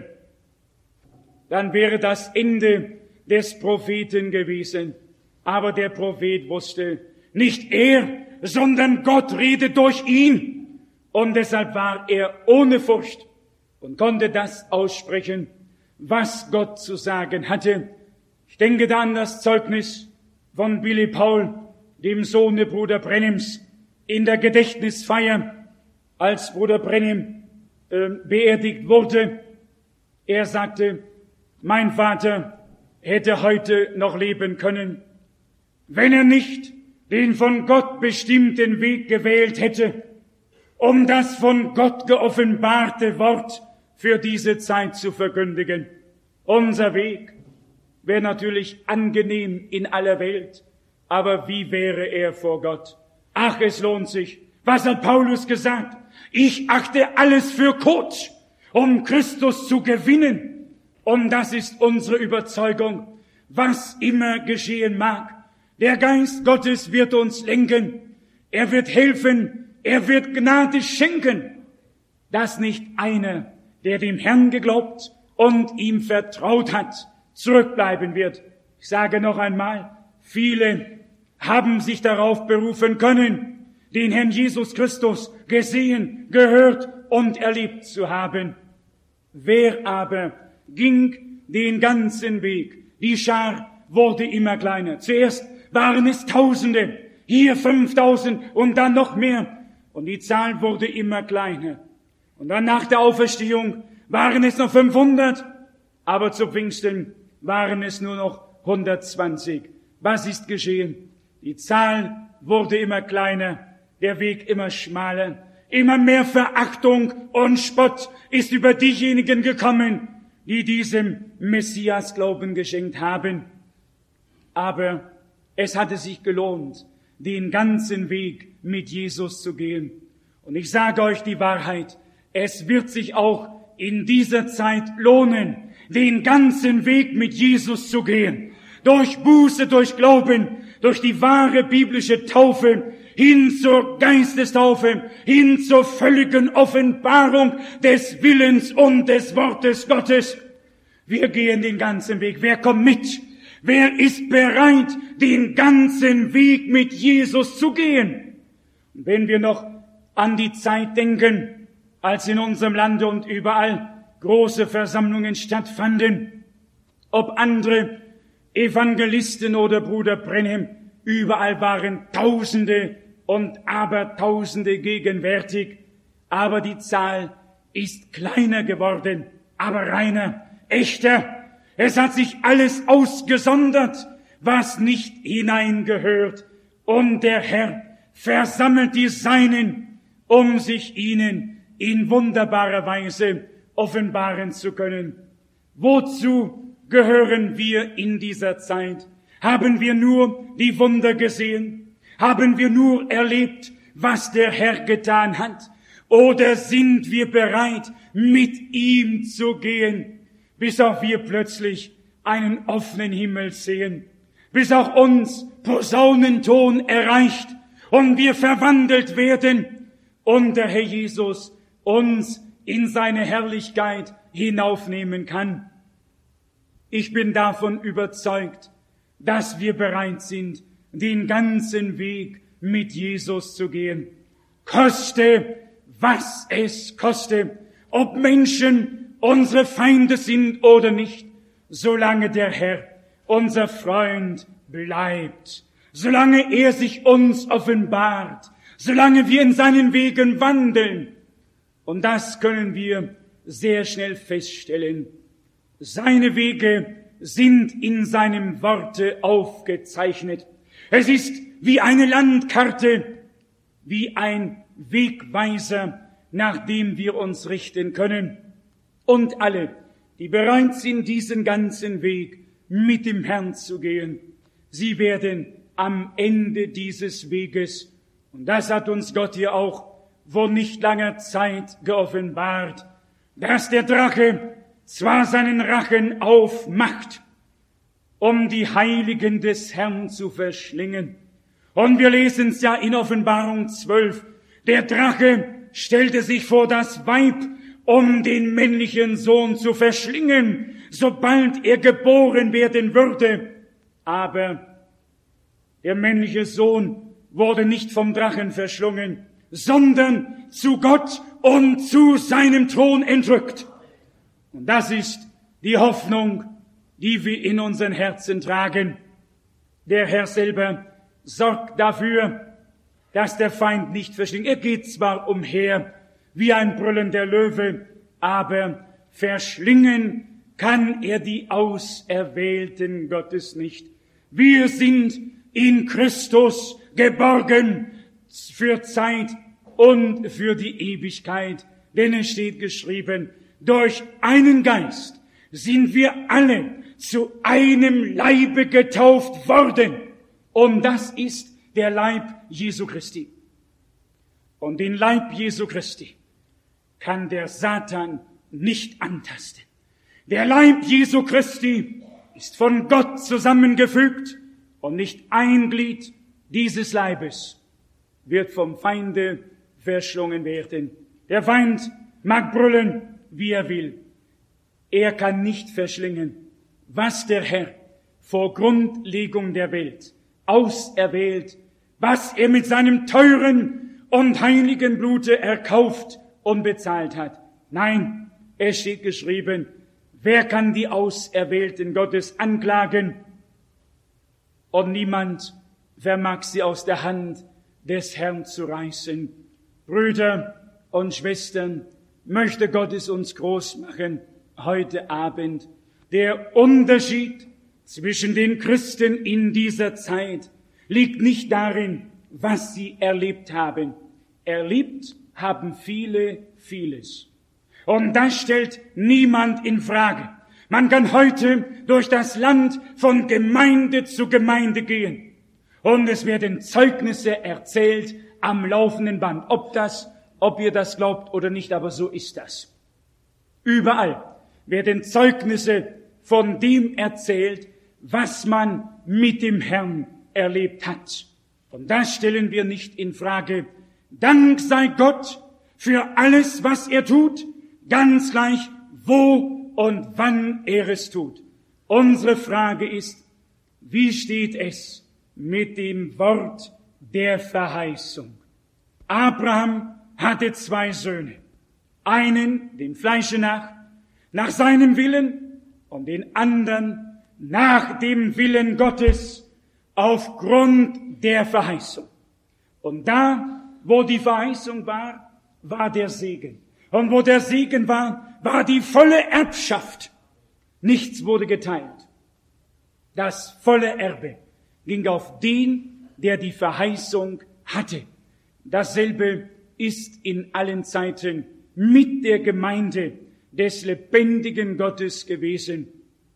dann wäre das Ende des Propheten gewesen. Aber der Prophet wusste, nicht er, sondern Gott redet durch ihn. Und deshalb war er ohne Furcht und konnte das aussprechen, was Gott zu sagen hatte. Ich denke da an das Zeugnis von Billy Paul, dem Sohne Bruder Brennims, in der Gedächtnisfeier, als Bruder Brennim äh, beerdigt wurde. Er sagte, mein Vater hätte heute noch leben können, wenn er nicht den von Gott bestimmten Weg gewählt hätte, um das von Gott geoffenbarte Wort für diese Zeit zu verkündigen. Unser Weg wäre natürlich angenehm in aller Welt, aber wie wäre er vor Gott? Ach, es lohnt sich. Was hat Paulus gesagt? Ich achte alles für Kot, um Christus zu gewinnen. Und das ist unsere Überzeugung, was immer geschehen mag. Der Geist Gottes wird uns lenken. Er wird helfen. Er wird Gnade schenken, dass nicht einer, der dem Herrn geglaubt und ihm vertraut hat, zurückbleiben wird. Ich sage noch einmal, viele haben sich darauf berufen können, den Herrn Jesus Christus gesehen, gehört und erlebt zu haben. Wer aber ging den ganzen Weg? Die Schar wurde immer kleiner. Zuerst waren es Tausende, hier fünftausend und dann noch mehr. Und die Zahl wurde immer kleiner. Und dann nach der Auferstehung waren es noch fünfhundert, aber zu Pfingsten waren es nur noch hundertzwanzig. Was ist geschehen? Die Zahl wurde immer kleiner, der Weg immer schmaler. Immer mehr Verachtung und Spott ist über diejenigen gekommen, die diesem Messias Glauben geschenkt haben. Aber es hatte sich gelohnt, den ganzen Weg mit Jesus zu gehen. Und ich sage euch die Wahrheit, es wird sich auch in dieser Zeit lohnen, den ganzen Weg mit Jesus zu gehen. Durch Buße, durch Glauben, durch die wahre biblische Taufe, hin zur Geistestaufe, hin zur völligen Offenbarung des Willens und des Wortes Gottes. Wir gehen den ganzen Weg. Wer kommt mit? Wer ist bereit, den ganzen Weg mit Jesus zu gehen? Und wenn wir noch an die Zeit denken, als in unserem Lande und überall große Versammlungen stattfanden, ob andere Evangelisten oder Bruder Brenhem, überall waren Tausende und Abertausende gegenwärtig. aber die Zahl ist kleiner geworden, aber reiner, echter. Es hat sich alles ausgesondert, was nicht hineingehört. Und der Herr versammelt die Seinen, um sich ihnen in wunderbarer Weise offenbaren zu können. Wozu gehören wir in dieser Zeit? Haben wir nur die Wunder gesehen? Haben wir nur erlebt, was der Herr getan hat? Oder sind wir bereit, mit ihm zu gehen, bis auch wir plötzlich einen offenen Himmel sehen, bis auch uns Posaunenton erreicht und wir verwandelt werden und der Herr Jesus uns in seine Herrlichkeit hinaufnehmen kann? Ich bin davon überzeugt, dass wir bereit sind, den ganzen Weg mit Jesus zu gehen. Koste, was es koste, ob Menschen unsere Feinde sind oder nicht, solange der Herr unser Freund bleibt, solange er sich uns offenbart, solange wir in seinen Wegen wandeln. Und das können wir sehr schnell feststellen. Seine Wege sind in seinem Worte aufgezeichnet. Es ist wie eine Landkarte, wie ein Wegweiser, nach dem wir uns richten können. Und alle, die bereit sind, diesen ganzen Weg mit dem Herrn zu gehen, sie werden am Ende dieses Weges, und das hat uns Gott hier auch vor nicht langer Zeit geoffenbart, dass der Drache zwar seinen Rachen aufmacht, um die Heiligen des Herrn zu verschlingen. Und wir lesen es ja in Offenbarung zwölf. Der Drache stellte sich vor das Weib, um den männlichen Sohn zu verschlingen, sobald er geboren werden würde. Aber der männliche Sohn wurde nicht vom Drachen verschlungen, sondern zu Gott und zu seinem Thron entrückt. Und das ist die Hoffnung, die wir in unseren Herzen tragen. Der Herr selber sorgt dafür, dass der Feind nicht verschlingt. Er geht zwar umher wie ein brüllender Löwe, aber verschlingen kann er die Auserwählten Gottes nicht. Wir sind in Christus geborgen für Zeit und für die Ewigkeit. Denn es steht geschrieben, durch einen Geist sind wir alle zu einem Leibe getauft worden. Und das ist der Leib Jesu Christi. Und den Leib Jesu Christi kann der Satan nicht antasten. Der Leib Jesu Christi ist von Gott zusammengefügt und nicht ein Glied dieses Leibes wird vom Feinde verschlungen werden. Der Feind mag brüllen, wie er will. Er kann nicht verschlingen, was der Herr vor Grundlegung der Welt auserwählt, was er mit seinem teuren und heiligen Blute erkauft und bezahlt hat. Nein, es steht geschrieben, wer kann die Auserwählten Gottes anklagen? Und niemand vermag sie aus der Hand des Herrn zu reißen. Brüder und Schwestern, möchte Gott es uns groß machen heute Abend. Der Unterschied zwischen den Christen in dieser Zeit liegt nicht darin, was sie erlebt haben. Erlebt haben viele vieles. Und das stellt niemand in Frage. Man kann heute durch das Land von Gemeinde zu Gemeinde gehen. Und es werden Zeugnisse erzählt am laufenden Band. Ob das, ob ihr das glaubt oder nicht, aber so ist das. Überall werden Zeugnisse von dem erzählt, was man mit dem Herrn erlebt hat. Und das stellen wir nicht in Frage. Dank sei Gott für alles, was er tut, ganz gleich, wo und wann er es tut. Unsere Frage ist, wie steht es mit dem Wort der Verheißung? Abraham hatte zwei Söhne. Einen, dem Fleische nach, nach seinem Willen, und den anderen nach dem Willen Gottes aufgrund der Verheißung. Und da, wo die Verheißung war, war der Segen. Und wo der Segen war, war die volle Erbschaft. Nichts wurde geteilt. Das volle Erbe ging auf den, der die Verheißung hatte. Dasselbe ist in allen Zeiten mit der Gemeinde des lebendigen Gottes gewesen.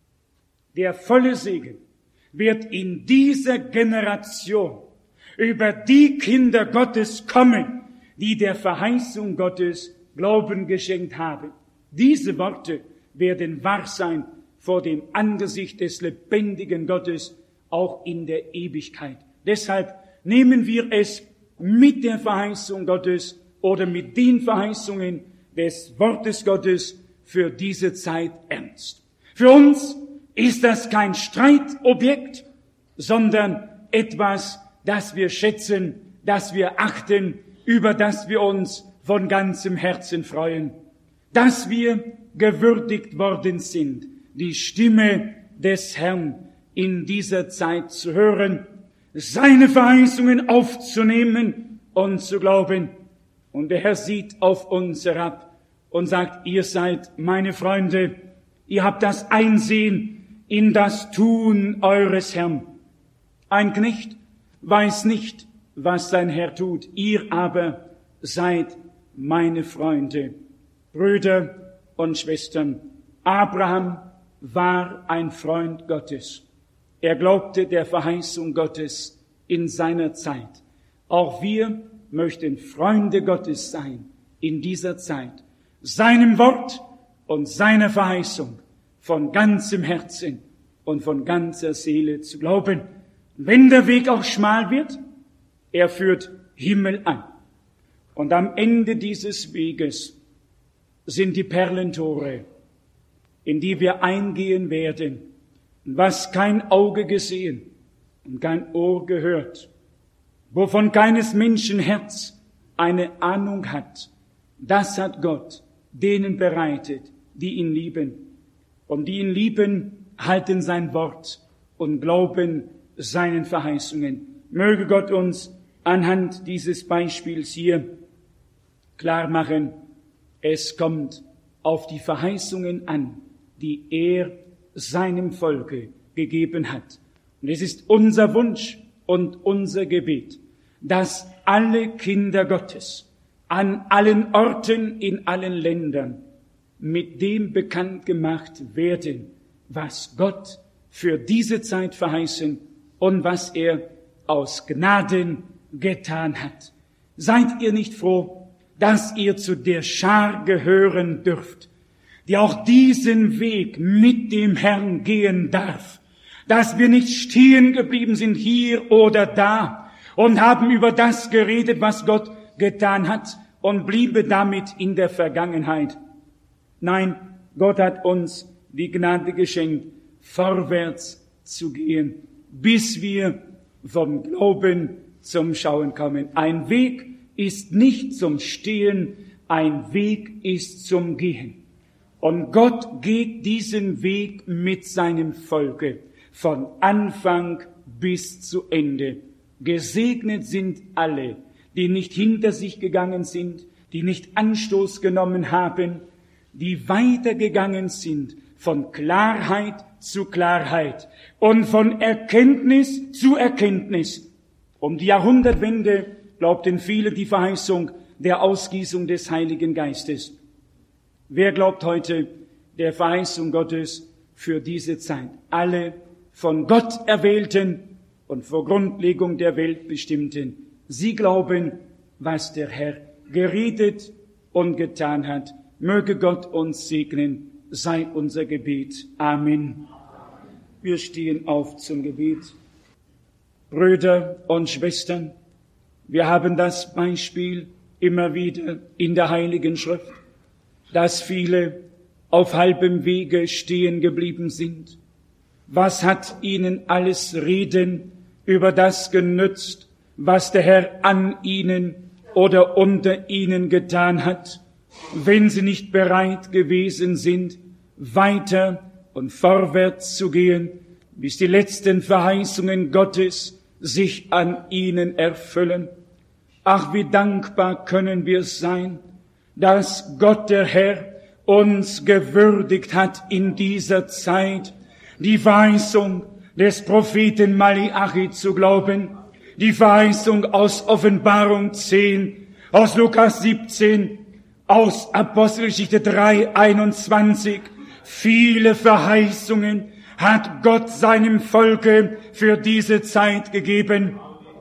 Der volle Segen wird in dieser Generation über die Kinder Gottes kommen, die der Verheißung Gottes Glauben geschenkt haben. Diese Worte werden wahr sein vor dem Angesicht des lebendigen Gottes, auch in der Ewigkeit. Deshalb nehmen wir es mit der Verheißung Gottes oder mit den Verheißungen des Wortes Gottes für diese Zeit ernst. Für uns ist das kein Streitobjekt, sondern etwas, das wir schätzen, das wir achten, über das wir uns von ganzem Herzen freuen, dass wir gewürdigt worden sind, die Stimme des Herrn in dieser Zeit zu hören, seine Verheißungen aufzunehmen und zu glauben. Und der Herr sieht auf uns herab und sagt, ihr seid meine Freunde, ihr habt das Einsehen in das Tun eures Herrn. Ein Knecht weiß nicht, was sein Herr tut, ihr aber seid meine Freunde. Brüder und Schwestern, Abraham war ein Freund Gottes. Er glaubte der Verheißung Gottes in seiner Zeit. Auch wir möchten Freunde Gottes sein in dieser Zeit, seinem Wort und seiner Verheißung von ganzem Herzen und von ganzer Seele zu glauben. Wenn der Weg auch schmal wird, er führt Himmel an. Und am Ende dieses Weges sind die Perlentore, in die wir eingehen werden, was kein Auge gesehen und kein Ohr gehört, wovon keines Menschen Herz eine Ahnung hat. Das hat Gott denen bereitet, die ihn lieben. Und die ihn lieben, halten sein Wort und glauben seinen Verheißungen. Möge Gott uns anhand dieses Beispiels hier klar machen, es kommt auf die Verheißungen an, die er seinem Volke gegeben hat. Und es ist unser Wunsch und unser Gebet, dass alle Kinder Gottes an allen Orten, in allen Ländern mit dem bekannt gemacht werden, was Gott für diese Zeit verheißen und was er aus Gnaden getan hat. Seid ihr nicht froh, dass ihr zu der Schar gehören dürft, die auch diesen Weg mit dem Herrn gehen darf, dass wir nicht stehen geblieben sind hier oder da und haben über das geredet, was Gott getan hat und bliebe damit in der Vergangenheit. Nein, Gott hat uns die Gnade geschenkt, vorwärts zu gehen, bis wir vom Glauben zum Schauen kommen. Ein Weg ist nicht zum Stehen, ein Weg ist zum Gehen. Und Gott geht diesen Weg mit seinem Volke von Anfang bis zu Ende. Gesegnet sind alle, die nicht hinter sich gegangen sind, die nicht Anstoß genommen haben, die weitergegangen sind von Klarheit zu Klarheit und von Erkenntnis zu Erkenntnis. Um die Jahrhundertwende glaubten viele die Verheißung der Ausgießung des Heiligen Geistes. Wer glaubt heute der Verheißung Gottes für diese Zeit? Alle von Gott erwählten und vor Grundlegung der Welt bestimmten. Sie glauben, was der Herr geredet und getan hat. Möge Gott uns segnen, sei unser Gebet. Amen. Wir stehen auf zum Gebet. Brüder und Schwestern, wir haben das Beispiel immer wieder in der Heiligen Schrift, dass viele auf halbem Wege stehen geblieben sind. Was hat ihnen alles Reden über das genützt, was der Herr an ihnen oder unter ihnen getan hat, wenn sie nicht bereit gewesen sind, weiter und vorwärts zu gehen, bis die letzten Verheißungen Gottes sich an ihnen erfüllen? Ach, wie dankbar können wir sein, dass Gott der Herr uns gewürdigt hat in dieser Zeit, die Verheißung des Propheten Maleachi zu glauben, die Verheißung aus Offenbarung zehn, aus Lukas siebzehn, aus Apostelgeschichte drei, einundzwanzig. Viele Verheißungen hat Gott seinem Volke für diese Zeit gegeben.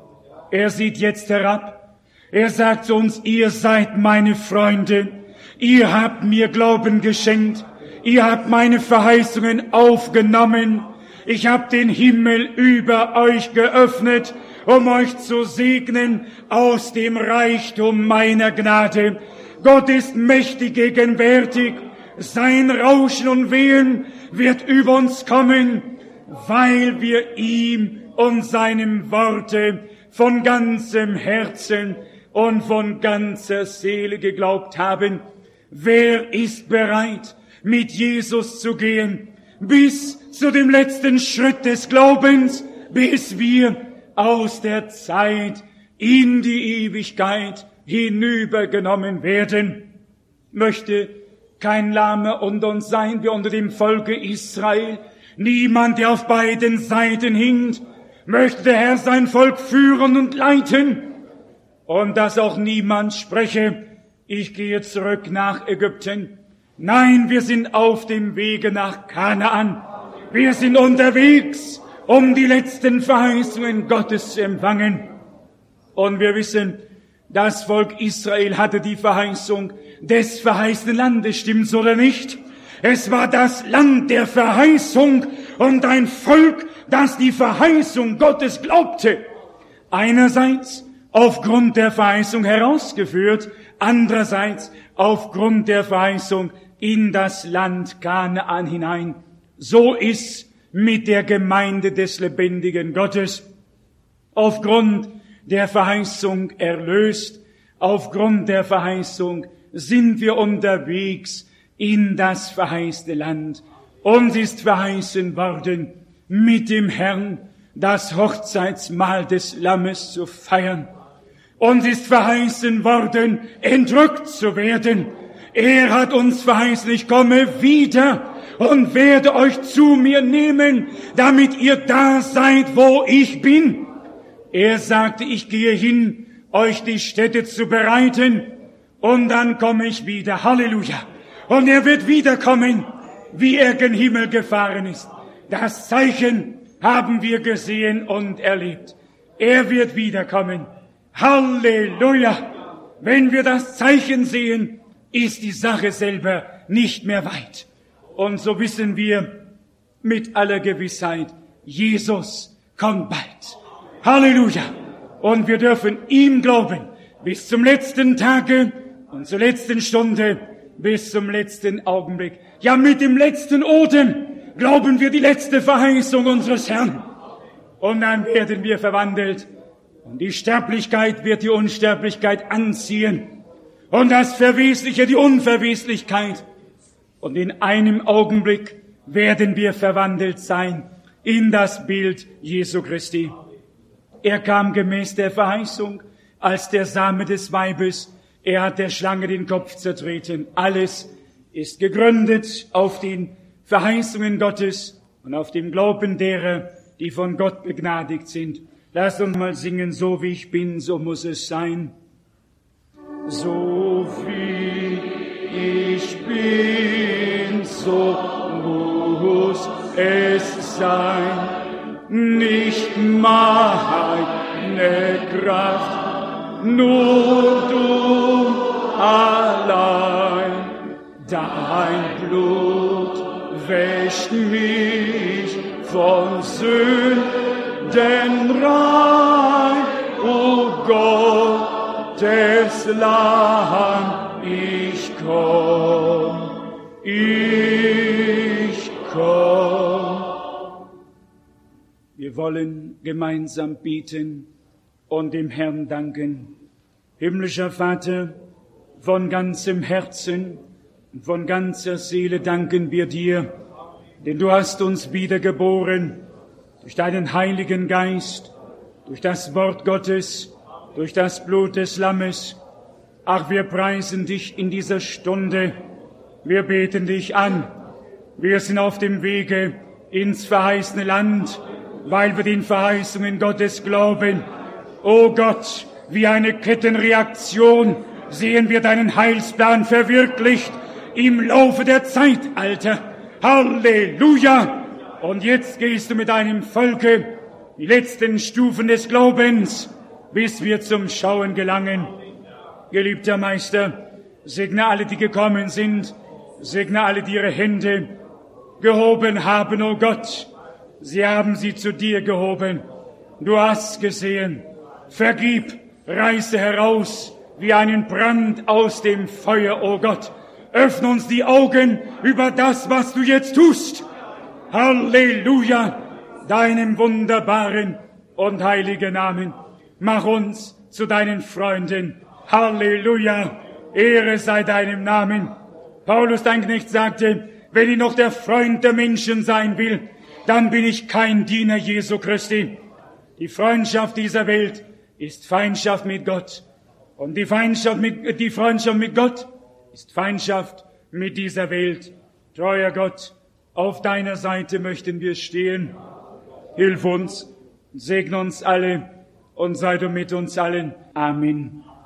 Er sieht jetzt herab. Er sagt zu uns, ihr seid meine Freunde. Ihr habt mir Glauben geschenkt. Ihr habt meine Verheißungen aufgenommen. Ich habe den Himmel über euch geöffnet, um euch zu segnen aus dem Reichtum meiner Gnade. Gott ist mächtig gegenwärtig. Sein Rauschen und Wehen wird über uns kommen, weil wir ihm und seinem Worte von ganzem Herzen und von ganzer Seele geglaubt haben. Wer ist bereit, mit Jesus zu gehen, bis zu dem letzten Schritt des Glaubens, bis wir aus der Zeit in die Ewigkeit hinübergenommen werden? Möchte kein Lahmer unter uns sein, wie unter dem Volke Israel, niemand, der auf beiden Seiten hinkt, möchte der Herr sein Volk führen und leiten, und dass auch niemand spreche, ich gehe zurück nach Ägypten. Nein, wir sind auf dem Wege nach Kanaan. Wir sind unterwegs, um die letzten Verheißungen Gottes zu empfangen. Und wir wissen, das Volk Israel hatte die Verheißung des verheißenen Landes, stimmt's oder nicht? Es war das Land der Verheißung und ein Volk, das die Verheißung Gottes glaubte. Einerseits aufgrund der Verheißung herausgeführt, andererseits aufgrund der Verheißung in das Land Kanaan hinein. So ist mit der Gemeinde des lebendigen Gottes. Aufgrund der Verheißung erlöst, aufgrund der Verheißung sind wir unterwegs in das verheißene Land. Uns ist verheißen worden, mit dem Herrn das Hochzeitsmahl des Lammes zu feiern. Uns ist verheißen worden, entrückt zu werden. Er hat uns verheißen, ich komme wieder und werde euch zu mir nehmen, damit ihr da seid, wo ich bin. Er sagte, ich gehe hin, euch die Stätte zu bereiten, und dann komme ich wieder. Halleluja. Und er wird wiederkommen, wie er gen Himmel gefahren ist. Das Zeichen haben wir gesehen und erlebt. Er wird wiederkommen. Halleluja. Wenn wir das Zeichen sehen, ist die Sache selber nicht mehr weit. Und so wissen wir mit aller Gewissheit, Jesus kommt bald. Halleluja. Und wir dürfen ihm glauben, bis zum letzten Tage und zur letzten Stunde, bis zum letzten Augenblick. Ja, mit dem letzten Odem glauben wir die letzte Verheißung unseres Herrn. Und dann werden wir verwandelt. Und die Sterblichkeit wird die Unsterblichkeit anziehen. Und das Verwesliche die Unverweslichkeit. Und in einem Augenblick werden wir verwandelt sein in das Bild Jesu Christi. Er kam gemäß der Verheißung als der Same des Weibes. Er hat der Schlange den Kopf zertreten. Alles ist gegründet auf den Verheißungen Gottes und auf dem Glauben derer, die von Gott begnadigt sind. Lasst uns mal singen, so wie ich bin, so muss es sein. So wie ich bin, so muss es sein. Nicht meine Kraft, nur du allein. Dein Blut wäscht mich von Sünden rein. O Gottes Lamm, ich komm, ich komm. Wir wollen gemeinsam beten und dem Herrn danken. Himmlischer Vater, von ganzem Herzen und von ganzer Seele danken wir dir, denn du hast uns wiedergeboren durch deinen Heiligen Geist, durch das Wort Gottes, durch das Blut des Lammes. Ach, wir preisen dich in dieser Stunde. Wir beten dich an. Wir sind auf dem Wege ins verheißene Land, weil wir den Verheißungen Gottes glauben. O Gott, wie eine Kettenreaktion sehen wir deinen Heilsplan verwirklicht im Laufe der Zeitalter. Halleluja! Und jetzt gehst du mit deinem Volke die letzten Stufen des Glaubens, bis wir zum Schauen gelangen. Geliebter Meister, segne alle, die gekommen sind, segne alle, die ihre Hände gehoben haben, o Gott. Sie haben sie zu dir gehoben. Du hast gesehen. Vergib, reiße heraus wie einen Brand aus dem Feuer, o Gott. Öffne uns die Augen über das, was du jetzt tust. Halleluja, deinem wunderbaren und heiligen Namen. Mach uns zu deinen Freunden. Halleluja, Ehre sei deinem Namen. Paulus, dein Knecht, sagte, wenn ich noch der Freund der Menschen sein will, dann bin ich kein Diener Jesu Christi. Die Freundschaft dieser Welt ist Feindschaft mit Gott. Und die Feindschaft mit, die Freundschaft mit Gott ist Feindschaft mit dieser Welt. Treuer Gott, auf deiner Seite möchten wir stehen. Hilf uns, segne uns alle und sei du mit uns allen. Amen.